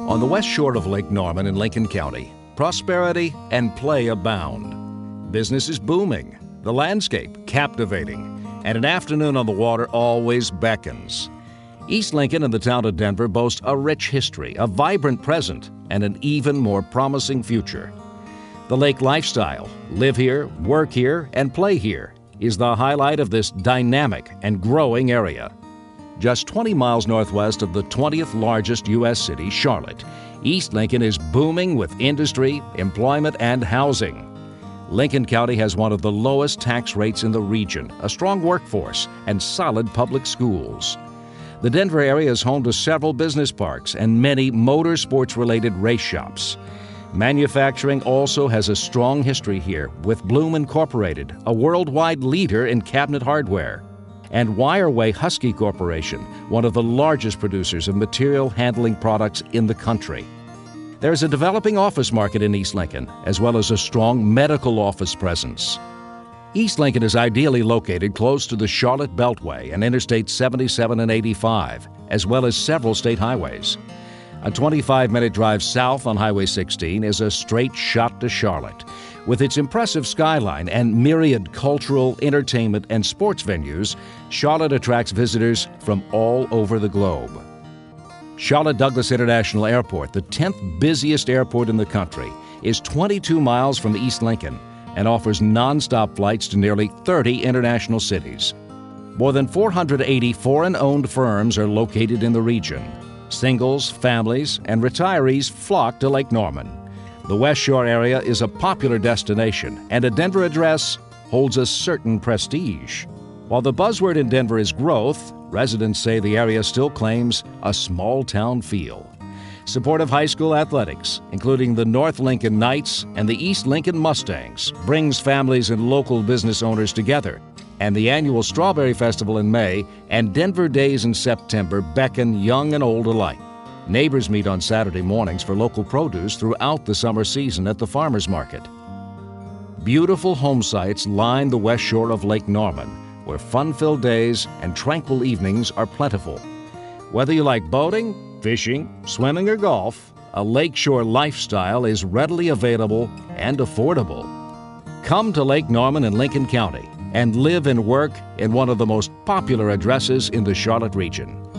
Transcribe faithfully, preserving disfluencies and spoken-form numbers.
On the west shore of Lake Norman in Lincoln County, prosperity and play abound. Business is booming, the landscape captivating, and an afternoon on the water always beckons. East Lincoln and the town of Denver boast a rich history, a vibrant present, and an even more promising future. The lake lifestyle, live here, work here, and play here, is the highlight of this dynamic and growing area. Just twenty miles northwest of the twentieth largest U S city, Charlotte, East Lincoln is booming with industry, employment, and housing. Lincoln County has one of the lowest tax rates in the region, a strong workforce, and solid public schools. The Denver area is home to several business parks and many motorsports-related race shops. Manufacturing also has a strong history here with Bloom Incorporated, a worldwide leader in cabinet hardware, and Wireway Husky Corporation, one of the largest producers of material handling products in the country. There's a developing office market in East Lincoln, as well as a strong medical office presence. East Lincoln is ideally located close to the Charlotte Beltway and Interstate seventy-seven and eighty-five, as well as several state highways. A twenty-five minute drive south on Highway sixteen is a straight shot to Charlotte. With its impressive skyline and myriad cultural, entertainment, and sports venues, Charlotte attracts visitors from all over the globe. Charlotte Douglas International Airport, the tenth busiest airport in the country, is twenty-two miles from East Lincoln and offers nonstop flights to nearly thirty international cities. More than four hundred eighty foreign-owned firms are located in the region. Singles, families, and retirees flock to Lake Norman. The West Shore area is a popular destination, and a Denver address holds a certain prestige. While the buzzword in Denver is growth, residents say the area still claims a small-town feel. Supportive high school athletics, including the North Lincoln Knights and the East Lincoln Mustangs, brings families and local business owners together. And the annual Strawberry Festival in May and Denver Days in September beckon young and old alike. Neighbors meet on Saturday mornings for local produce throughout the summer season at the farmers market. Beautiful home sites line the west shore of Lake Norman, where fun-filled days and tranquil evenings are plentiful. Whether you like boating, fishing, swimming, or golf, a lakeshore lifestyle is readily available and affordable. Come to Lake Norman in Lincoln County and live and work in one of the most popular addresses in the Charlotte region.